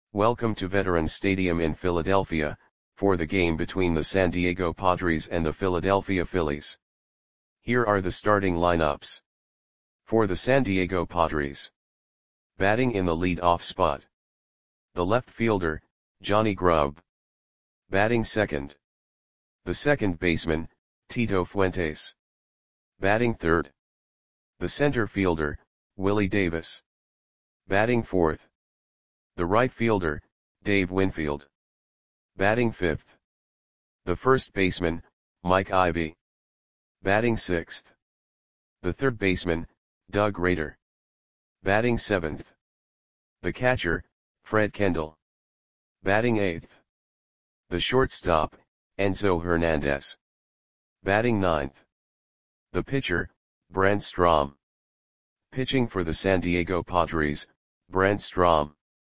Welcome to Veterans Stadium in Philadelphia, for the game between the San Diego Padres and the Philadelphia Phillies. Here are the starting lineups. For the San Diego Padres. Batting in the lead-off spot. The left fielder, Johnny Grubb. Batting second. The second baseman, Tito Fuentes. Batting third. The center fielder, Willie Davis. Batting fourth. The right fielder, Dave Winfield. Batting fifth. The first baseman, Mike Ivy. Batting sixth. The third baseman, Doug Rader. Batting seventh. The catcher, Fred Kendall. Batting eighth. The shortstop, Enzo Hernandez. Batting ninth. The pitcher, Brent Strom. Pitching for the San Diego Padres, Brent Strom.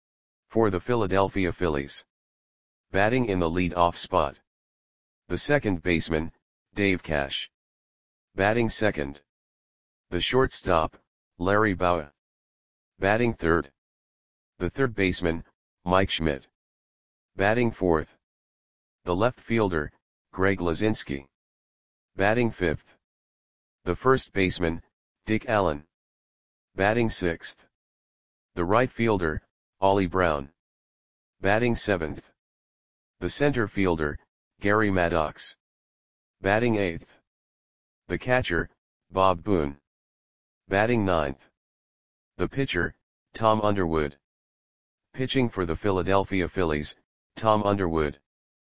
For the Philadelphia Phillies. Batting in the lead-off spot. The second baseman, Dave Cash. Batting second. The shortstop, Larry Bowa. Batting third. The third baseman, Mike Schmidt. Batting fourth. The left fielder, Greg Luzinski. Batting fifth. The first baseman, Dick Allen. Batting sixth. The right fielder, Ollie Brown. Batting seventh. The center fielder, Gary Maddox. Batting eighth. The catcher, Bob Boone. Batting ninth. The pitcher, Tom Underwood. Pitching for the Philadelphia Phillies, Tom Underwood.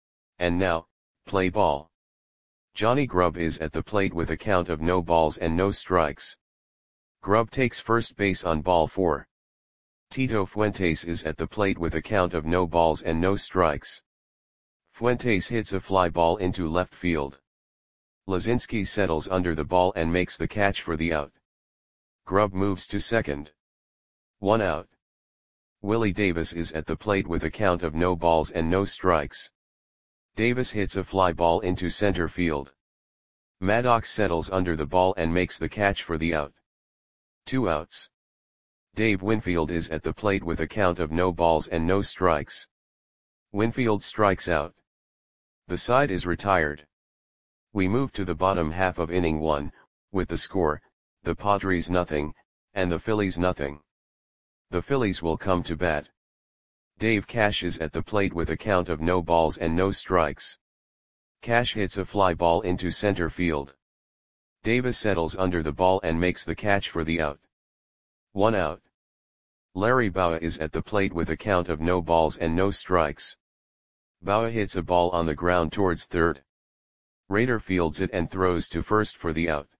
And now, play ball. Johnny Grubb is at the plate with a count of no balls and no strikes. Grubb takes first base on ball 4. Tito Fuentes is at the plate with a count of no balls and no strikes. Fuentes hits a fly ball into left field. Luzinski settles under the ball and makes the catch for the out. Grubb moves to second. 1 out. Willie Davis is at the plate with a count of no balls and no strikes. Davis hits a fly ball into center field. Maddox settles under the ball and makes the catch for the out. 2 outs. Dave Winfield is at the plate with a count of no balls and no strikes. Winfield strikes out. The side is retired. We move to the bottom half of inning 1, with the score, the Padres nothing, and the Phillies nothing. The Phillies will come to bat. Dave Cash is at the plate with a count of no balls and no strikes. Cash hits a fly ball into center field. Davis settles under the ball and makes the catch for the out. 1 out. Larry Bowa is at the plate with a count of no balls and no strikes. Bowa hits a ball on the ground towards third. Rader fields it and throws to first for the out.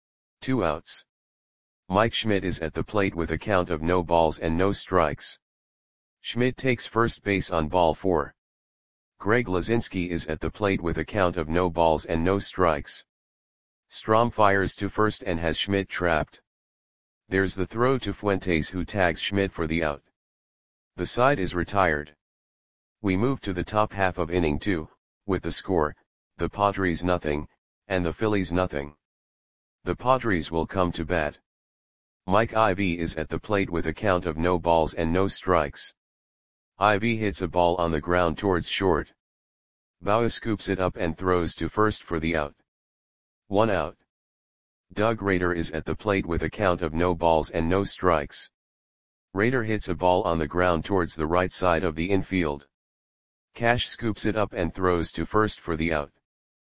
2 outs. Mike Schmidt is at the plate with a count of no balls and no strikes. Schmidt takes first base on ball 4. Greg Luzinski is at the plate with a count of no balls and no strikes. Strom fires to first and has Schmidt trapped. There's the throw to Fuentes, who tags Schmidt for the out. The side is retired. We move to the top half of inning 2, with the score, the Padres nothing, and the Phillies nothing. The Padres will come to bat. Mike Ivy is at the plate with a count of no balls and no strikes. Ivy hits a ball on the ground towards short. Bowa scoops it up and throws to first for the out. 1 out. Doug Rader is at the plate with a count of no balls and no strikes. Rader hits a ball on the ground towards the right side of the infield. Cash scoops it up and throws to first for the out.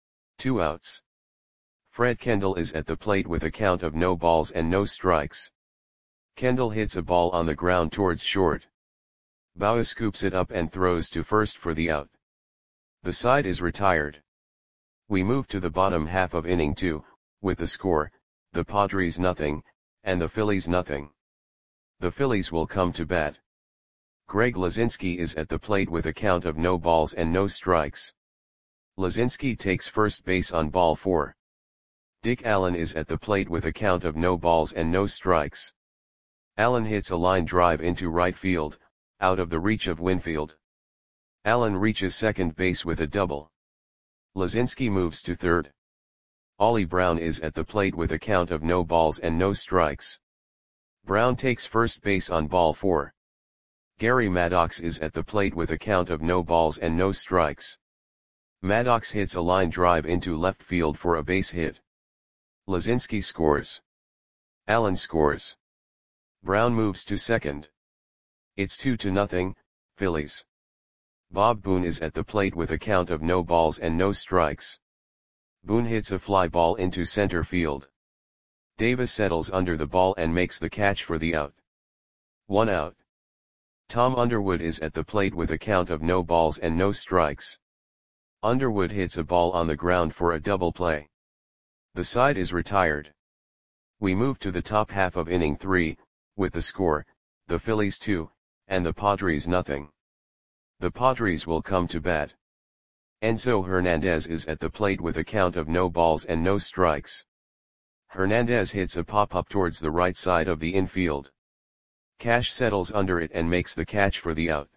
2 outs. Fred Kendall is at the plate with a count of no balls and no strikes. Kendall hits a ball on the ground towards short. Bowa scoops it up and throws to first for the out. The side is retired. We move to the bottom half of inning 2, with the score, the Padres nothing, and the Phillies nothing. The Phillies will come to bat. Greg Luzinski is at the plate with a count of no balls and no strikes. Luzinski takes first base on ball 4. Dick Allen is at the plate with a count of no balls and no strikes. Allen hits a line drive into right field, out of the reach of Winfield. Allen reaches second base with a double. Luzinski moves to third. Ollie Brown is at the plate with a count of no balls and no strikes. Brown takes first base on ball 4. Gary Maddox is at the plate with a count of no balls and no strikes. Maddox hits a line drive into left field for a base hit. Lazinski scores. Allen scores. Brown moves to second. It's 2-0, Phillies. Bob Boone is at the plate with a count of no balls and no strikes. Boone hits a fly ball into center field. Davis settles under the ball and makes the catch for the out. 1 out. Tom Underwood is at the plate with a count of no balls and no strikes. Underwood hits a ball on the ground for a double play. The side is retired. We move to the top half of inning 3, with the score, the Phillies 2, and the Padres nothing. The Padres will come to bat. Enzo Hernandez is at the plate with a count of no balls and no strikes. Hernandez hits a pop-up towards the right side of the infield. Cash settles under it and makes the catch for the out.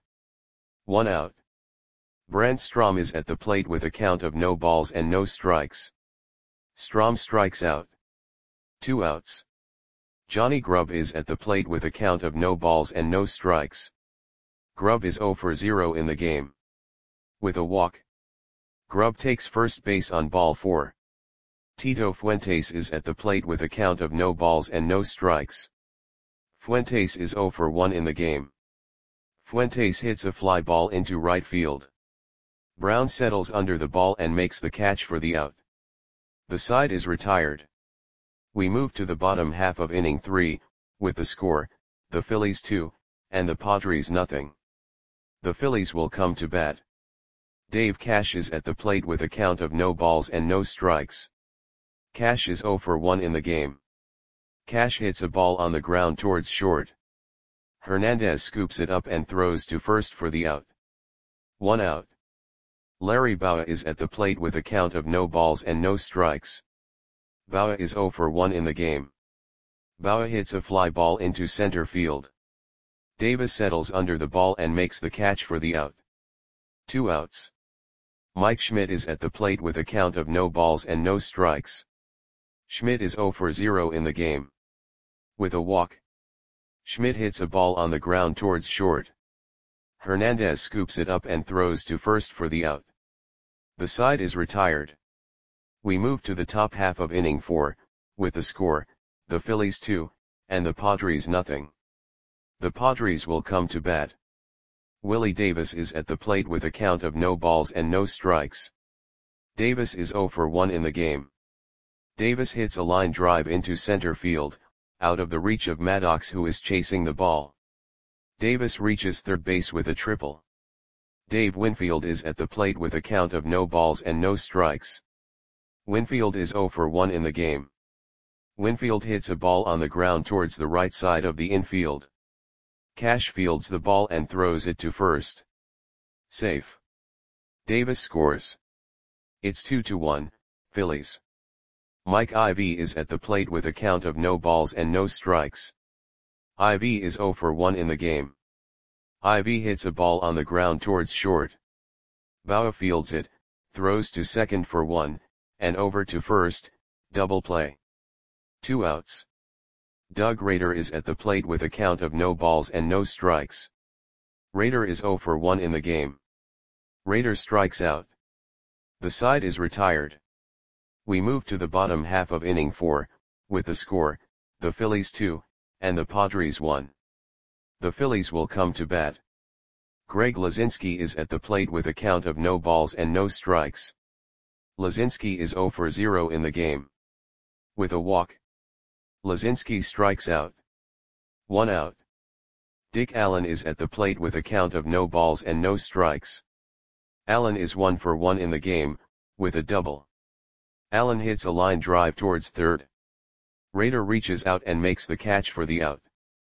1 out. Brent Strom is at the plate with a count of no balls and no strikes. Strom strikes out. 2 outs. Johnny Grubb is at the plate with a count of no balls and no strikes. Grubb is 0 for 0 in the game. With a walk. Grubb takes first base on ball 4. Tito Fuentes is at the plate with a count of no balls and no strikes. Fuentes is 0 for 1 in the game. Fuentes hits a fly ball into right field. Brown settles under the ball and makes the catch for the out. The side is retired. We move to the bottom half of inning 3, with the score, the Phillies 2, and the Padres nothing. The Phillies will come to bat. Dave Cash is at the plate with a count of no balls and no strikes. Cash is 0 for 1 in the game. Cash hits a ball on the ground towards short. Hernandez scoops it up and throws to first for the out. 1 out. Larry Bowa is at the plate with a count of no balls and no strikes. Bowa is 0 for 1 in the game. Bowa hits a fly ball into center field. Davis settles under the ball and makes the catch for the out. 2 outs. Mike Schmidt is at the plate with a count of no balls and no strikes. Schmidt is 0 for 0 in the game. With a walk. Schmidt hits a ball on the ground towards short. Hernandez scoops it up and throws to first for the out. The side is retired. We move to the top half of inning 4, with the score, the Phillies 2, and the Padres nothing. The Padres will come to bat. Willie Davis is at the plate with a count of no balls and no strikes. Davis is 0 for 1 in the game. Davis hits a line drive into center field, out of the reach of Maddox who is chasing the ball. Davis reaches third base with a triple. Dave Winfield is at the plate with a count of no balls and no strikes. Winfield is 0 for 1 in the game. Winfield hits a ball on the ground towards the right side of the infield. Cash fields the ball and throws it to first. Safe. Davis scores. It's 2-1, Phillies. Mike Ivy is at the plate with a count of no balls and no strikes. Ivy is 0 for 1 in the game. Ivy hits a ball on the ground towards short. Bowa fields it, throws to second for 1, and over to first, double play. 2 outs. Doug Rader is at the plate with a count of no balls and no strikes. Rader is 0 for 1 in the game. Rader strikes out. The side is retired. We move to the bottom half of inning 4, with the score, the Phillies 2, and the Padres 1. The Phillies will come to bat. Greg Lazinski is at the plate with a count of no balls and no strikes. Lazinski is 0 for 0 in the game. With a walk. Lazinski strikes out. 1 out. Dick Allen is at the plate with a count of no balls and no strikes. Allen is 1 for 1 in the game, with a double. Allen hits a line drive towards third. Rader reaches out and makes the catch for the out.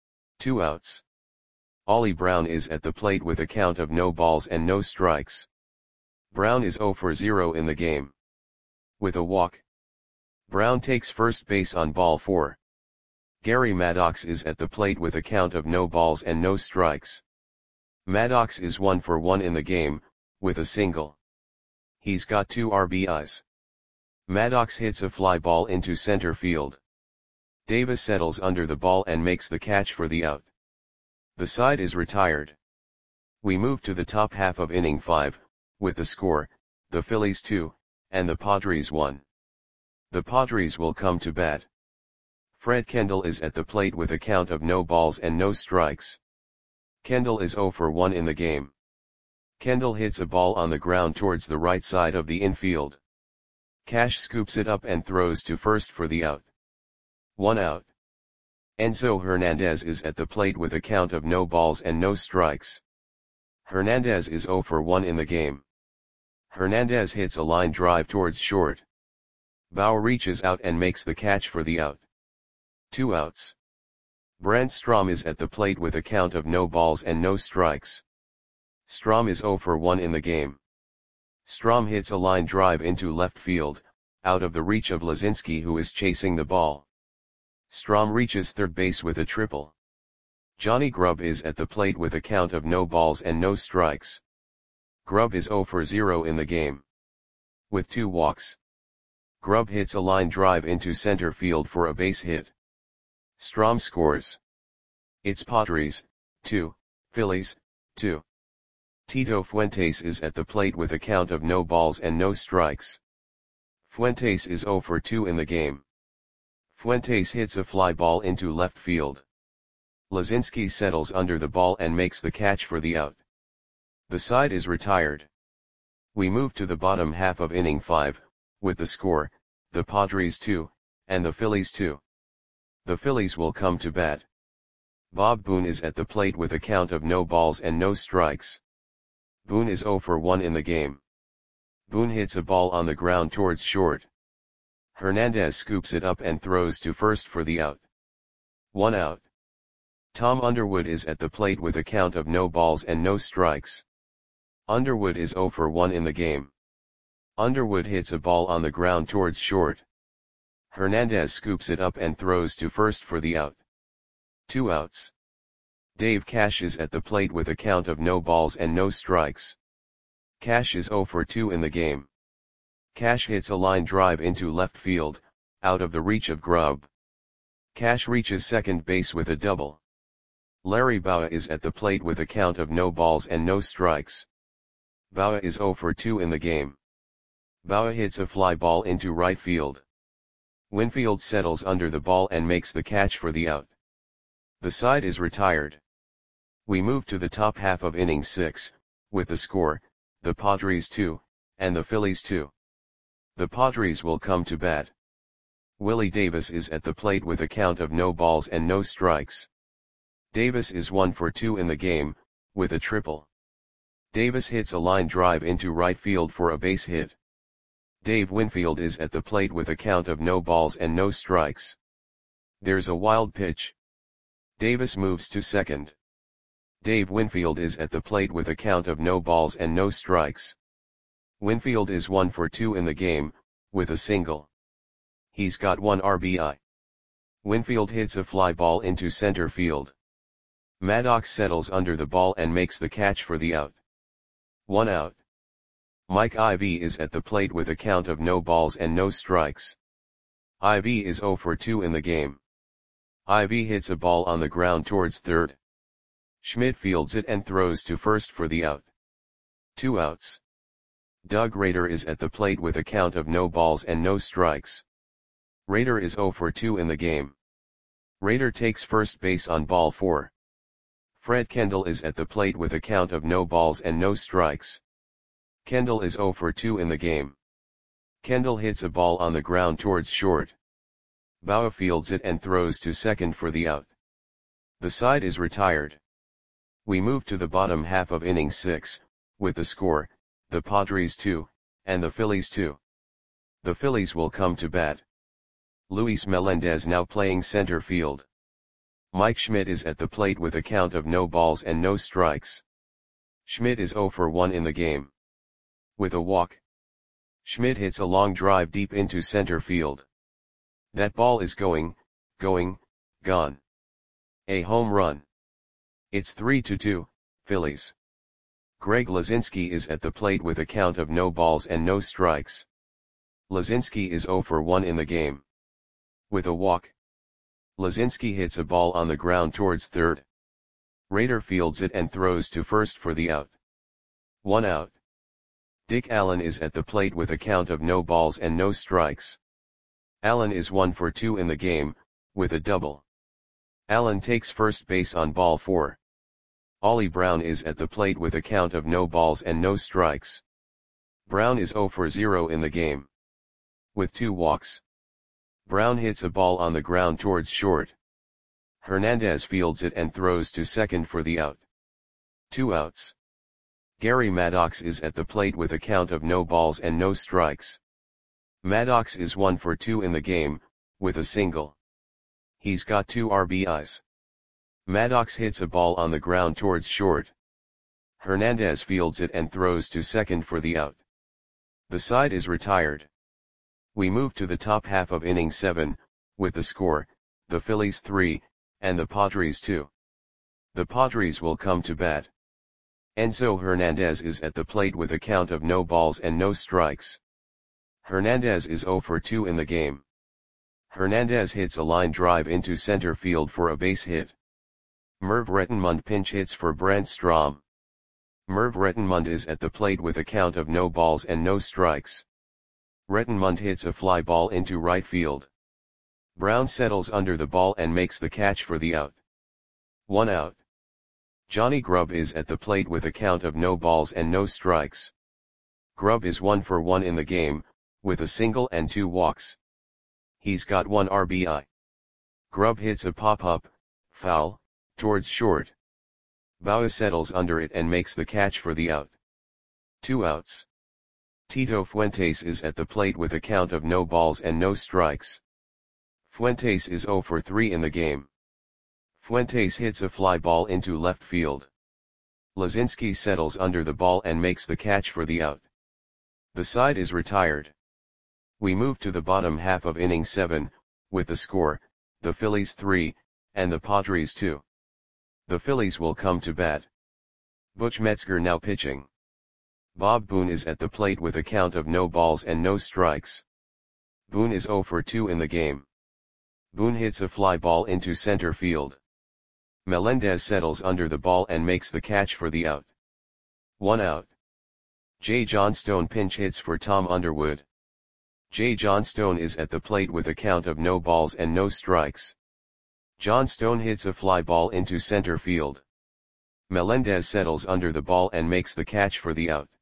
2 outs. Ollie Brown is at the plate with a count of no balls and no strikes. Brown is 0 for 0 in the game. With a walk. Brown takes first base on ball 4. Gary Maddox is at the plate with a count of no balls and no strikes. Maddox is 1 for 1 in the game, with a single. He's got 2 RBIs. Maddox hits a fly ball into center field. Davis settles under the ball and makes the catch for the out. The side is retired. We move to the top half of inning 5, with the score, the Phillies 2, and the Padres 1. The Padres will come to bat. Fred Kendall is at the plate with a count of no balls and no strikes. Kendall is 0 for 1 in the game. Kendall hits a ball on the ground towards the right side of the infield. Cash scoops it up and throws to first for the out. 1 out. Enzo Hernandez is at the plate with a count of no balls and no strikes. Hernandez is 0 for 1 in the game. Hernandez hits a line drive towards short. Bauer reaches out and makes the catch for the out. 2 outs. Brent Strom is at the plate with a count of no balls and no strikes. Strom is 0 for 1 in the game. Strom hits a line drive into left field, out of the reach of Lazinski, who is chasing the ball. Strom reaches third base with a triple. Johnny Grubb is at the plate with a count of no balls and no strikes. Grubb is 0 for 0 in the game. With 2 walks. Grubb hits a line drive into center field for a base hit. Strom scores. It's Padres, 2, Phillies, 2. Tito Fuentes is at the plate with a count of no balls and no strikes. Fuentes is 0 for 2 in the game. Fuentes hits a fly ball into left field. Lazinski settles under the ball and makes the catch for the out. The side is retired. We move to the bottom half of inning 5, with the score, the Padres 2, and the Phillies 2. The Phillies will come to bat. Bob Boone is at the plate with a count of no balls and no strikes. Boone is 0 for 1 in the game. Boone hits a ball on the ground towards short. Hernandez scoops it up and throws to first for the out. 1 out. Tom Underwood is at the plate with a count of no balls and no strikes. Underwood is 0 for 1 in the game. Underwood hits a ball on the ground towards short. Hernandez scoops it up and throws to first for the out. 2 outs. Dave Cash is at the plate with a count of no balls and no strikes. Cash is 0 for 2 in the game. Cash hits a line drive into left field, out of the reach of Grubb. Cash reaches second base with a double. Larry Bowa is at the plate with a count of no balls and no strikes. Bowa is 0 for 2 in the game. Bowa hits a fly ball into right field. Winfield settles under the ball and makes the catch for the out. The side is retired. We move to the top half of inning 6, with the score, the Padres 2, and the Phillies 2. The Padres will come to bat. Willie Davis is at the plate with a count of no balls and no strikes. Davis is 1 for 2 in the game, with a triple. Davis hits a line drive into right field for a base hit. Dave Winfield is at the plate with a count of no balls and no strikes. There's a wild pitch. Davis moves to second. Dave Winfield is at the plate with a count of no balls and no strikes. Winfield is 1 for 2 in the game, with a single. He's got 1 RBI. Winfield hits a fly ball into center field. Maddox settles under the ball and makes the catch for the out. 1 out. Mike Ivy is at the plate with a count of no balls and no strikes. Ivy is 0 for 2 in the game. Ivy hits a ball on the ground towards third. Schmidt fields it and throws to first for the out. 2 outs. Doug Rader is at the plate with a count of no balls and no strikes. Rader is 0 for 2 in the game. Rader takes first base on ball 4. Fred Kendall is at the plate with a count of no balls and no strikes. Kendall is 0 for 2 in the game. Kendall hits a ball on the ground towards short. Bowa fields it and throws to second for the out. The side is retired. We move to the bottom half of inning 6, with the score, the Padres 2, and the Phillies 2. The Phillies will come to bat. Luis Melendez now playing center field. Mike Schmidt is at the plate with a count of no balls and no strikes. Schmidt is 0 for 1 in the game. With a walk. Schmidt hits a long drive deep into center field. That ball is gone. A home run. It's 3-2, Phillies. Greg Lazinski is at the plate with a count of no balls and no strikes. Lazinski is 0 for 1 in the game. With a walk. Lazinski hits a ball on the ground towards third. Rader fields it and throws to first for the out. 1 out. Dick Allen is at the plate with a count of no balls and no strikes. Allen is 1 for 2 in the game, with a double. Allen takes first base on ball 4. Ollie Brown is at the plate with a count of no balls and no strikes. Brown is 0 for 0 in the game. With 2 walks. Brown hits a ball on the ground towards short. Hernandez fields it and throws to second for the out. 2 outs. Gary Maddox is at the plate with a count of no balls and no strikes. Maddox is 1 for 2 in the game, with a single. He's got 2 RBIs. Maddox hits a ball on the ground towards short. Hernandez fields it and throws to second for the out. The side is retired. We move to the top half of inning 7, with the score, the Phillies 3, and the Padres 2. The Padres will come to bat. Enzo Hernandez is at the plate with a count of no balls and no strikes. Hernandez is 0 for 2 in the game. Hernandez hits a line drive into center field for a base hit. Merv Rettenmund pinch hits for Brant Strom. Merv Rettenmund is at the plate with a count of no balls and no strikes. Rettenmund hits a fly ball into right field. Brown settles under the ball and makes the catch for the out. 1 out. Johnny Grubb is at the plate with a count of no balls and no strikes. Grubb is 1 for 1 in the game, with a single and 2 walks. He's got 1 RBI. Grubb hits a pop-up, foul, towards short. Baua settles under it and makes the catch for the out. 2 outs. Tito Fuentes is at the plate with a count of no balls and no strikes. Fuentes is 0 for 3 in the game. Fuentes hits a fly ball into left field. Lazinski settles under the ball and makes the catch for the out. The side is retired. We move to the bottom half of inning 7, with the score, the Phillies 3, and the Padres 2. The Phillies will come to bat. Butch Metzger now pitching. Bob Boone is at the plate with a count of no balls and no strikes. Boone is 0 for 2 in the game. Boone hits a fly ball into center field. Melendez settles under the ball and makes the catch for the out. 1 out. Jay Johnstone pinch hits for Tom Underwood. Jay Johnstone is at the plate with a count of no balls and no strikes. Johnstone hits a fly ball into center field. Melendez settles under the ball and makes the catch for the out.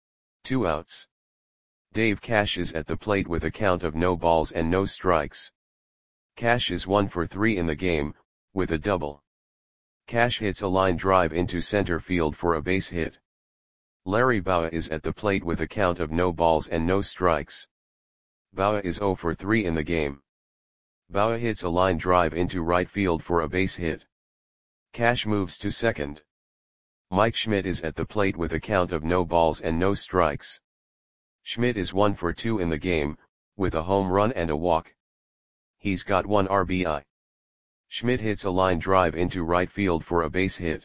2 outs. Dave Cash is at the plate with a count of no balls and no strikes. Cash is 1 for 3 in the game, with a double. Cash hits a line drive into center field for a base hit. Larry Baua is at the plate with a count of no balls and no strikes. Baua is 0 for 3 in the game. Baua hits a line drive into right field for a base hit. Cash moves to second. Mike Schmidt is at the plate with a count of no balls and no strikes. Schmidt is 1 for 2 in the game, with a home run and a walk. He's got 1 RBI. Schmidt hits a line drive into right field for a base hit.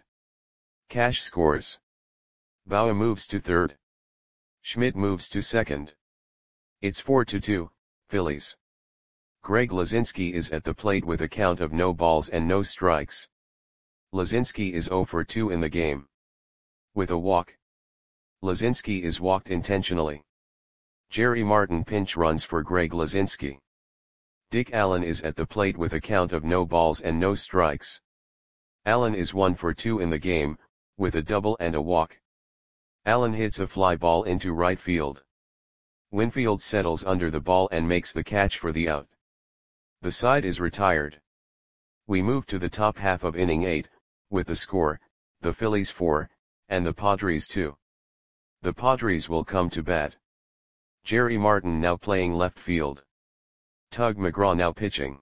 Cash scores. Baua moves to third. Schmidt moves to second. It's 4-2, Phillies. Greg Lazinski is at the plate with a count of no balls and no strikes. Lazinski is 0 for 2 in the game. With a walk. Lazinski is walked intentionally. Jerry Martin pinch runs for Greg Lazinski. Dick Allen is at the plate with a count of no balls and no strikes. Allen is 1 for 2 in the game, with a double and a walk. Allen hits a fly ball into right field. Winfield settles under the ball and makes the catch for the out. The side is retired. We move to the top half of inning 8, with the score, the Phillies 4, and the Padres 2. The Padres will come to bat. Jerry Martin now playing left field. Tug McGraw now pitching.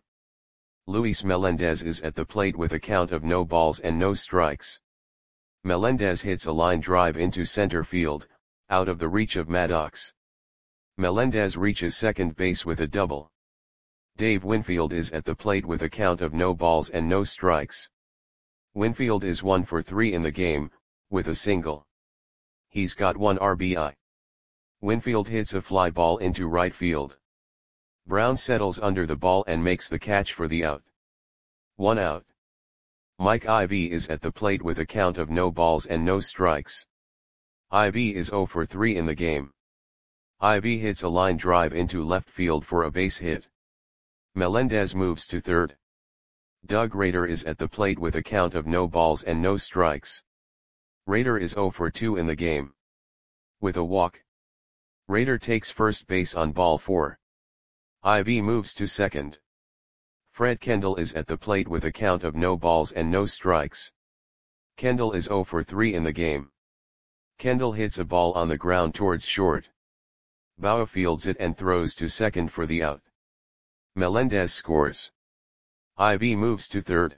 Luis Melendez is at the plate with a count of no balls and no strikes. Melendez hits a line drive into center field, out of the reach of Maddox. Melendez reaches second base with a double. Dave Winfield is at the plate with a count of no balls and no strikes. Winfield is 1 for 3 in the game, with a single. He's got 1 RBI. Winfield hits a fly ball into right field. Brown settles under the ball and makes the catch for the out. 1 out. Mike Ivy is at the plate with a count of no balls and no strikes. Ivy is 0 for 3 in the game. Ivy hits a line drive into left field for a base hit. Melendez moves to third. Doug Rader is at the plate with a count of no balls and no strikes. Rader is 0 for 2 in the game. With a walk, Rader takes first base on ball 4. Ivy moves to second. Fred Kendall is at the plate with a count of no balls and no strikes. Kendall is 0 for 3 in the game. Kendall hits a ball on the ground towards short. Bauer fields it and throws to second for the out. Melendez scores. Ivy moves to third.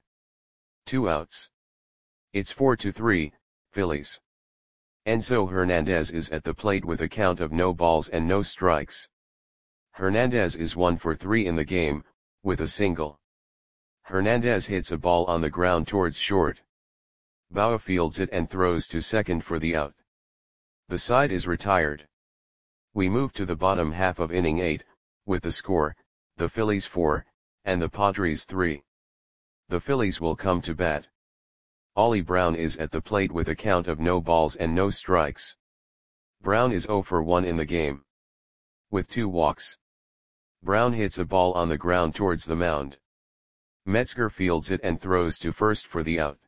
2 outs. It's 4-3, Phillies. Enzo Hernandez is at the plate with a count of no balls and no strikes. Hernandez is 1 for 3 in the game, with a single. Hernandez hits a ball on the ground towards short. Bauer fields it and throws to second for the out. The side is retired. We move to the bottom half of inning 8, with the score, the Phillies 4, and the Padres 3. The Phillies will come to bat. Ollie Brown is at the plate with a count of no balls and no strikes. Brown is 0 for 1 in the game. With 2 walks. Brown hits a ball on the ground towards the mound. Metzger fields it and throws to first for the out.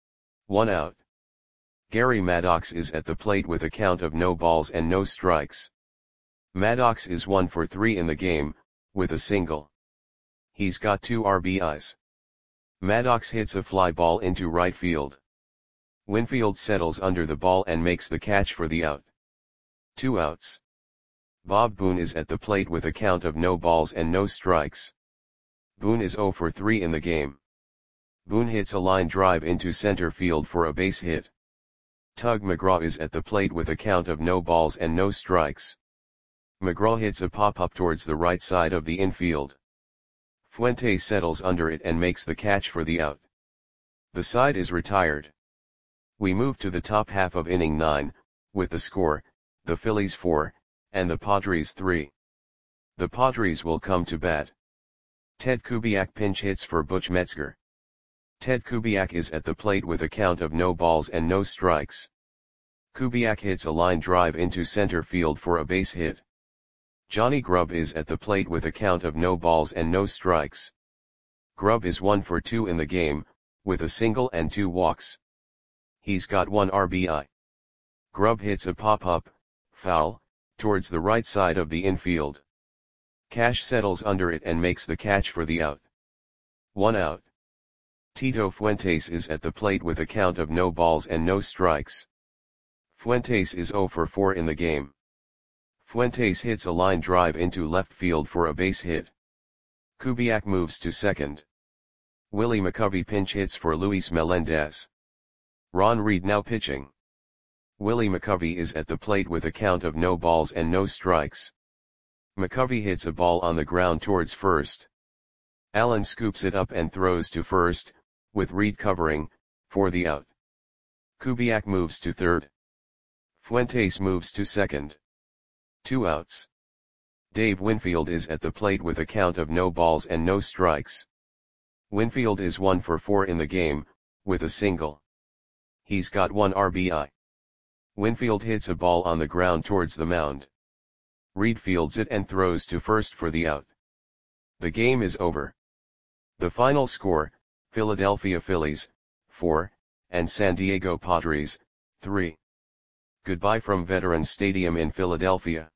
1 out. Gary Maddox is at the plate with a count of no balls and no strikes. Maddox is 1 for 3 in the game, with a single. He's got 2 RBIs. Maddox hits a fly ball into right field. Winfield settles under the ball and makes the catch for the out. 2 outs. Bob Boone is at the plate with a count of no balls and no strikes. Boone is 0 for 3 in the game. Boone hits a line drive into center field for a base hit. Tug McGraw is at the plate with a count of no balls and no strikes. McGraw hits a pop-up towards the right side of the infield. Fuentes settles under it and makes the catch for the out. The side is retired. We move to the top half of inning 9, with the score, the Phillies 4, and the Padres 3. The Padres will come to bat. Ted Kubiak pinch hits for Butch Metzger. Ted Kubiak is at the plate with a count of no balls and no strikes. Kubiak hits a line drive into center field for a base hit. Johnny Grubb is at the plate with a count of no balls and no strikes. Grubb is 1 for 2 in the game, with a single and 2 walks. He's got 1 RBI. Grubb hits a pop-up, foul, towards the right side of the infield. Cash settles under it and makes the catch for the out. 1 out. Tito Fuentes is at the plate with a count of no balls and no strikes. Fuentes is 0 for 4 in the game. Fuentes hits a line drive into left field for a base hit. Kubiak moves to second. Willie McCovey pinch hits for Luis Melendez. Ron Reed now pitching. Willie McCovey is at the plate with a count of no balls and no strikes. McCovey hits a ball on the ground towards first. Allen scoops it up and throws to first, with Reed covering, for the out. Kubiak moves to third. Fuentes moves to second. 2 outs. Dave Winfield is at the plate with a count of no balls and no strikes. Winfield is 1 for 4 in the game, with a single. He's got 1 RBI. Winfield hits a ball on the ground towards the mound. Reed fields it and throws to first for the out. The game is over. The final score, Philadelphia Phillies, 4, and San Diego Padres, 3. Goodbye from Veterans Stadium in Philadelphia.